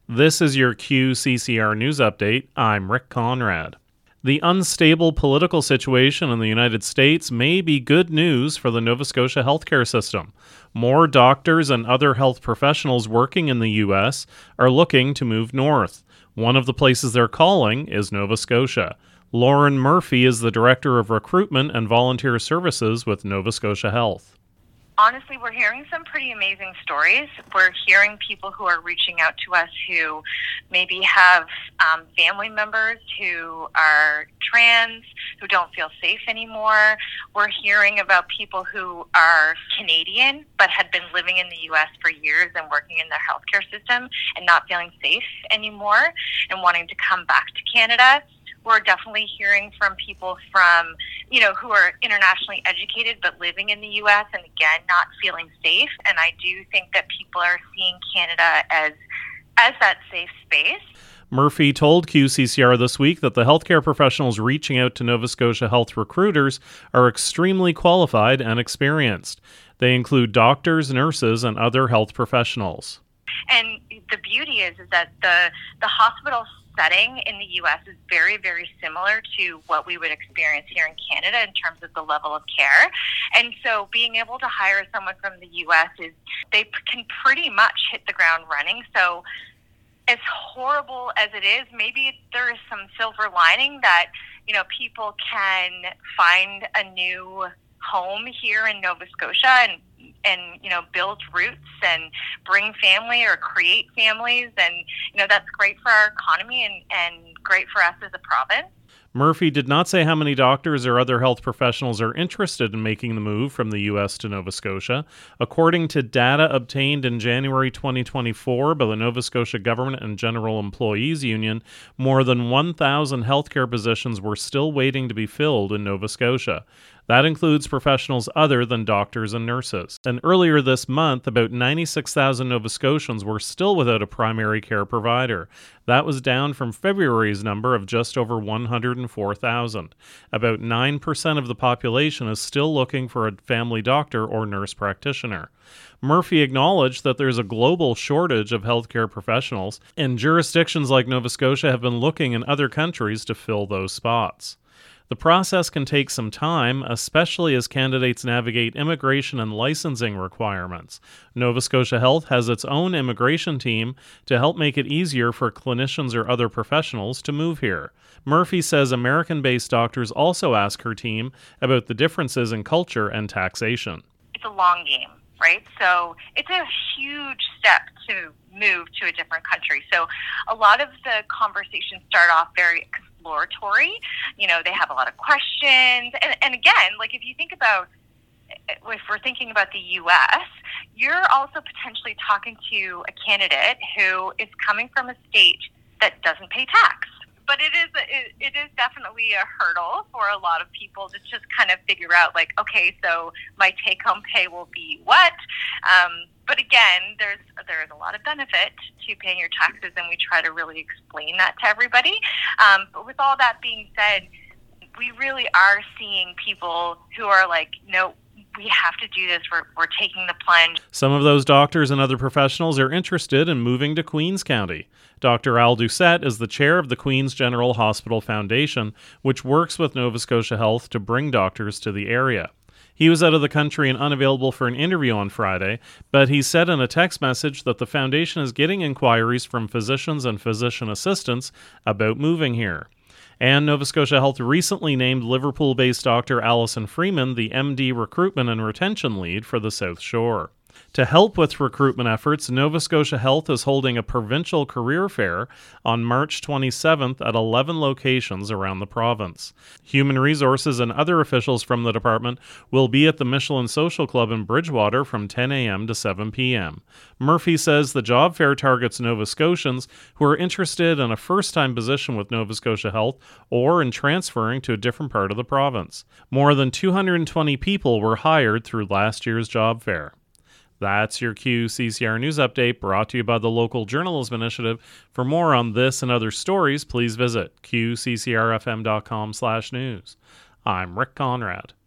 This is your QCCR News Update. I'm Rick Conrad. The unstable political situation in the United States may be good news for the Nova Scotia healthcare system. More doctors and other health professionals working in the U.S. are looking to move north. One of the places they're calling is Nova Scotia. Lauren Murphy is the Director of Recruitment and Volunteer Services with Nova Scotia Health. Honestly, we're hearing some pretty amazing stories. We're hearing people who are reaching out to us who maybe have family members who are trans, who don't feel safe anymore. We're hearing about people who are Canadian but had been living in the U.S. for years and working in their healthcare system and not feeling safe anymore and wanting to come back to Canada. We're definitely hearing from people from, who are internationally educated but living in the U.S. and, again, not feeling safe. And I do think that people are seeing Canada as that safe space. Murphy told QCCR this week that the healthcare professionals reaching out to Nova Scotia health recruiters are extremely qualified and experienced. They include doctors, nurses, and other health professionals. And the beauty is that the hospital setting in the U.S. is very, very similar to what we would experience here in Canada in terms of the level of care. And so being able to hire someone from the U.S. they can pretty much hit the ground running. So as horrible as it is, maybe there is some silver lining that, people can find a new home here in Nova Scotia and build roots and bring family or create families. And, that's great for our economy and great for us as a province. Murphy did not say how many doctors or other health professionals are interested in making the move from the U.S. to Nova Scotia. According to data obtained in January 2024 by the Nova Scotia Government and General Employees Union, more than 1,000 healthcare positions were still waiting to be filled in Nova Scotia. That includes professionals other than doctors and nurses. And earlier this month, about 96,000 Nova Scotians were still without a primary care provider. That was down from February's number of just over 104,000. About 9% of the population is still looking for a family doctor or nurse practitioner. Murphy acknowledged that there's a global shortage of healthcare professionals, and jurisdictions like Nova Scotia have been looking in other countries to fill those spots. The process can take some time, especially as candidates navigate immigration and licensing requirements. Nova Scotia Health has its own immigration team to help make it easier for clinicians or other professionals to move here. Murphy says American-based doctors also ask her team about the differences in culture and taxation. It's a long game, right? So it's a huge step to move to a different country. So a lot of the conversations start off very exploratory. They have a lot of questions. And again, if you think about, if we're thinking about the U.S., you're also potentially talking to a candidate who is coming from a state that doesn't pay tax. But it is definitely a hurdle for a lot of people to just kind of figure out, okay, so my take-home pay will be what? But again, there's a lot of benefit to paying your taxes, and we try to really explain that to everybody. But with all that being said, we really are seeing people who are like, no, we have to do this. We're taking the plunge. Some of those doctors and other professionals are interested in moving to Queens County. Dr. Al Doucette is the chair of the Queens General Hospital Foundation, which works with Nova Scotia Health to bring doctors to the area. He was out of the country and unavailable for an interview on Friday, but he said in a text message that the foundation is getting inquiries from physicians and physician assistants about moving here. And Nova Scotia Health recently named Liverpool-based Dr. Alison Freeman the MD Recruitment and Retention Lead for the South Shore. To help with recruitment efforts, Nova Scotia Health is holding a provincial career fair on March 27th at 11 locations around the province. Human Resources and other officials from the department will be at the Michelin Social Club in Bridgewater from 10 a.m. to 7 p.m. Murphy says the job fair targets Nova Scotians who are interested in a first-time position with Nova Scotia Health or in transferring to a different part of the province. More than 220 people were hired through last year's job fair. That's your QCCR News Update, brought to you by the Local Journalism Initiative. For more on this and other stories, please visit qccrfm.com/news. I'm Rick Conrad.